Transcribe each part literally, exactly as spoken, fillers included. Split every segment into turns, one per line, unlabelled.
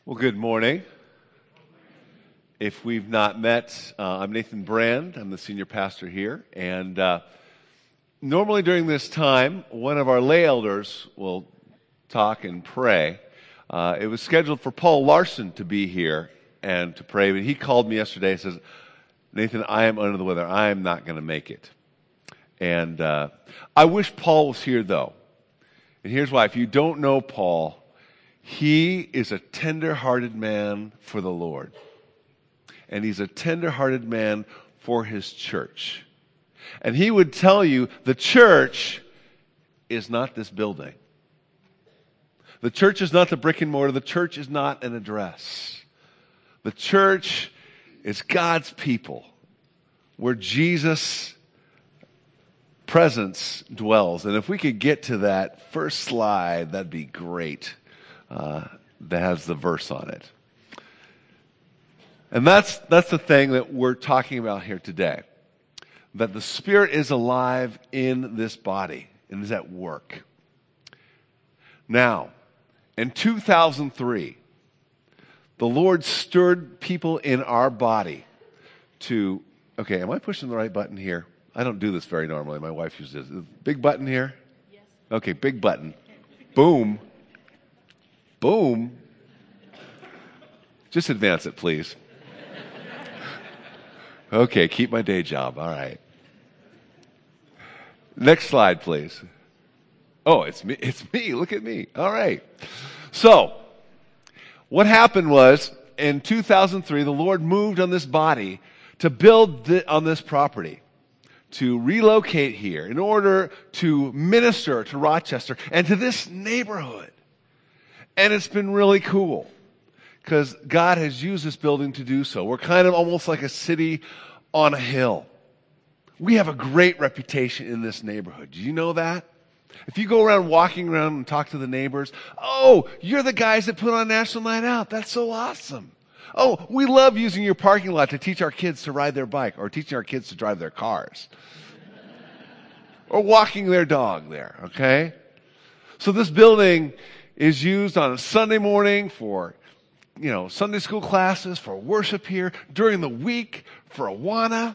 Well, good morning. If we've not met, uh, I'm Nathan Brand. I'm the senior pastor here. And uh, normally during this time, one of our lay elders will talk and pray. Uh, it was scheduled for Paul Larson to be here and to pray, but he called me yesterday and says, Nathan, I am under the weather. I am not going to make it. And uh, I wish Paul was here, though. And here's why. If you don't know Paul, he is a tender-hearted man for the Lord. And he's a tender-hearted man for his church. And he would tell you the church is not this building. The church is not the brick and mortar. The church is not an address. The church is God's people where Jesus' presence dwells. And if we could get to that first slide, that'd be great. Uh, that has the verse on it. And that's that's the thing that we're talking about here today. That the Spirit is alive in this body and is at work. Now, in two thousand three, the Lord stirred people in our body to, okay, am I pushing the right button here? I don't do this very normally. My wife uses this. Big button here? Yes. Okay, big button. Boom. Boom. Just advance it, please. Okay, keep my day job. All right. Next slide, please. Oh, it's me. It's me. Look at me. All right. So, what happened was, in two thousand three, the Lord moved on this body to build th- on this property, to relocate here in order to minister to Rochester and to this neighborhood. And it's been really cool because God has used this building to do so. We're kind of almost like a city on a hill. We have a great reputation in this neighborhood. Do you know that? If you go around walking around and talk to the neighbors, oh, you're the guys that put on National Night Out. That's so awesome. Oh, we love using your parking lot to teach our kids to ride their bike or teaching our kids to drive their cars. Or walking their dog there, okay? So this building is used on a Sunday morning for, you know, Sunday school classes, for worship here, during the week, for Awana,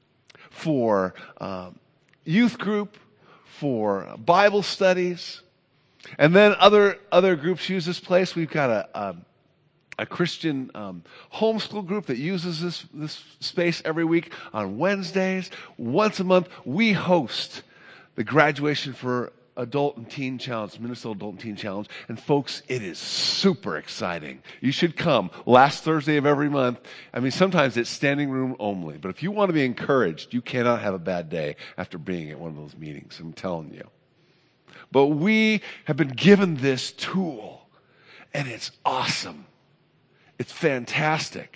for um, youth group, for Bible studies. And then other other groups use this place. We've got a, a, a Christian um, homeschool group that uses this, this space every week on Wednesdays. Once a month, we host the graduation for Adult and Teen Challenge, Minnesota Adult and Teen Challenge. And folks, it is super exciting. You should come last Thursday of every month. I mean, sometimes it's standing room only. But if you want to be encouraged, you cannot have a bad day after being at one of those meetings. I'm telling you. But we have been given this tool, and it's awesome. It's fantastic.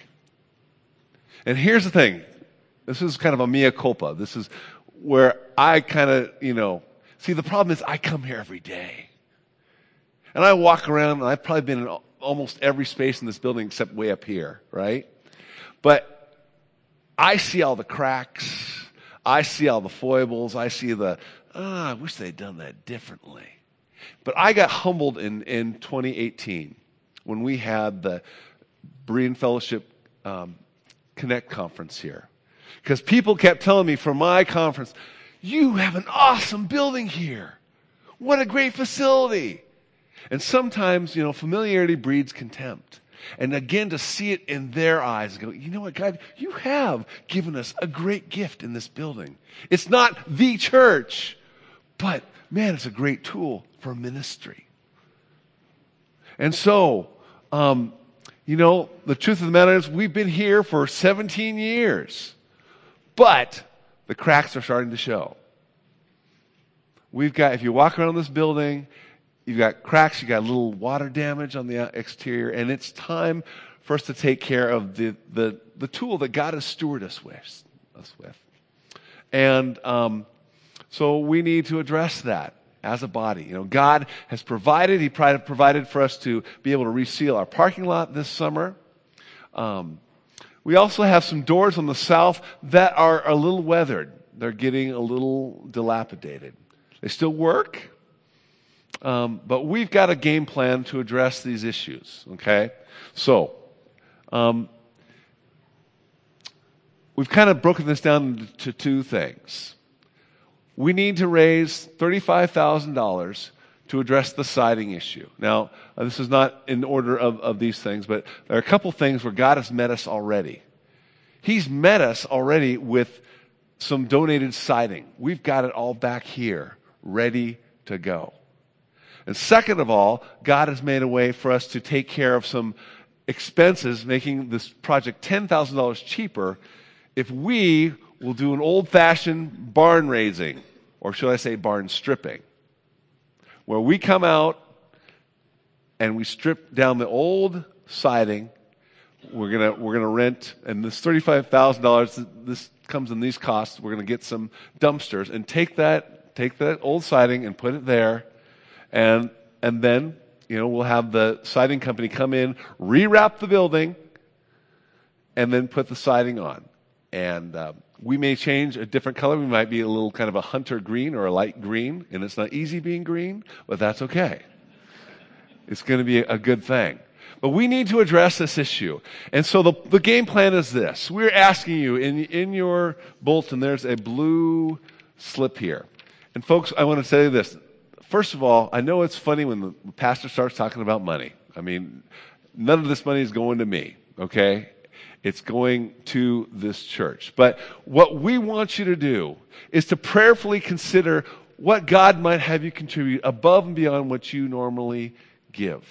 And here's the thing. This is kind of a mea culpa. This is where I kind of, you know, see, the problem is I come here every day. And I walk around, and I've probably been in almost every space in this building except way up here, right? But I see all the cracks. I see all the foibles. I see the, ah, I wish they'd done that differently. But I got humbled in, in twenty eighteen when we had the Berean Fellowship um, Connect conference here. Because people kept telling me from my conference, you have an awesome building here. What a great facility. And sometimes, you know, familiarity breeds contempt. And again, to see it in their eyes, go, you know what, God, you have given us a great gift in this building. It's not the church, but man, it's a great tool for ministry. And so, um, you know, the truth of the matter is we've been here for seventeen years, but the cracks are starting to show. We've got, if you walk around this building, you've got cracks, you've got a little water damage on the exterior, and it's time for us to take care of the the, the tool that God has stewarded us with. Us with. And um, so we need to address that as a body. You know, God has provided, He provided for us to be able to reseal our parking lot this summer. Um We also have some doors on the south that are a little weathered. They're getting a little dilapidated. They still work, Um, but we've got a game plan to address these issues, okay? So, um, we've kind of broken this down to two things. We need to raise thirty-five thousand dollars to address the siding issue. Now, uh, this is not in order of, of these things, but there are a couple things where God has met us already. He's met us already with some donated siding. We've got it all back here, ready to go. And second of all, God has made a way for us to take care of some expenses, making this project ten thousand dollars cheaper if we will do an old-fashioned barn raising, or should I say barn stripping, where we come out and we strip down the old siding. We're gonna we're gonna rent, and this thirty-five thousand dollars, this comes in these costs. We're gonna get some dumpsters and take that take that old siding and put it there. And and then, you know, we'll have the siding company come in, rewrap the building, and then put the siding on. And uh, we may change a different color. We might be a little kind of a hunter green or a light green, and it's not easy being green, but that's okay. It's going to be a good thing. But we need to address this issue. And so the, the game plan is this. We're asking you, in, in your bulletin, there's a blue slip here. And folks, I want to tell you this. First of all, I know it's funny when the pastor starts talking about money. I mean, none of this money is going to me, okay? It's going to this church. But what we want you to do is to prayerfully consider what God might have you contribute above and beyond what you normally give.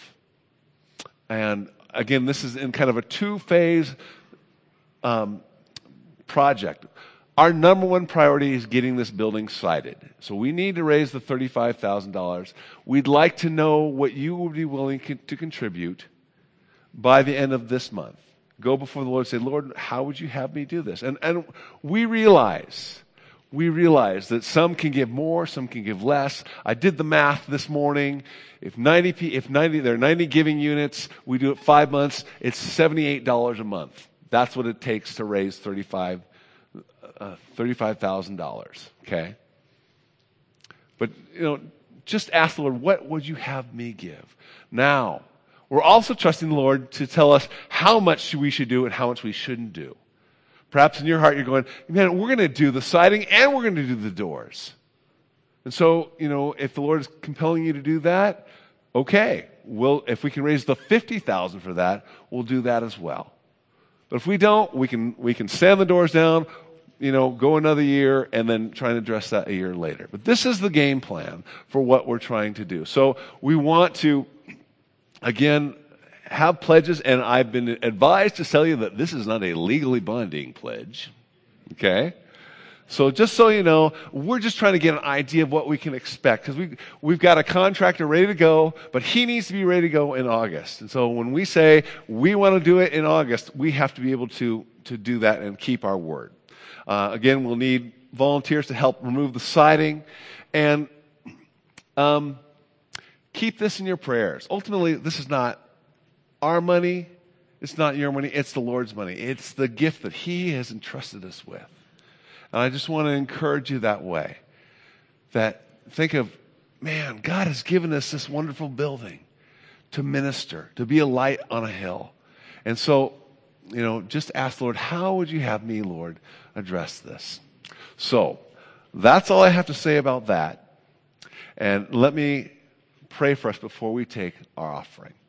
And again, this is in kind of a two-phase um, project. Our number one priority is getting this building sided. So we need to raise the thirty-five thousand dollars. We'd like to know what you would be willing to contribute by the end of this month. Go before the Lord and say, Lord, how would you have me do this? And, and we realize, we realize that some can give more, some can give less. I did the math this morning. If ninety, if ninety, there are ninety giving units, we do it five months, it's seventy-eight dollars a month. That's what it takes to raise thirty-five Uh, thirty-five thousand dollars, okay? But, you know, just ask the Lord, what would you have me give? Now, we're also trusting the Lord to tell us how much we should do and how much we shouldn't do. Perhaps in your heart you're going, man, we're going to do the siding and we're going to do the doors. And so, you know, if the Lord is compelling you to do that, okay. We'll, if we can raise the fifty thousand dollars for that, we'll do that as well. But if we don't, we can we can sand the doors down, you know, go another year, and then try and address that a year later. But this is the game plan for what we're trying to do. So we want to, again, have pledges, and I've been advised to tell you that this is not a legally binding pledge, okay? So just so you know, we're just trying to get an idea of what we can expect, because we, we've got a contractor ready to go, but he needs to be ready to go in August. And so when we say we want to do it in August, we have to be able to, to do that and keep our word. Uh, again, we'll need volunteers to help remove the siding, and um, keep this in your prayers. Ultimately, this is not our money. It's not your money. It's the Lord's money. It's the gift that He has entrusted us with. And I just want to encourage you that way. That think of, man, God has given us this wonderful building to minister, to be a light on a hill. And so, you know, just ask the Lord, how would you have me, Lord, address this? So, that's all I have to say about that. And let me pray for us before we take our offering.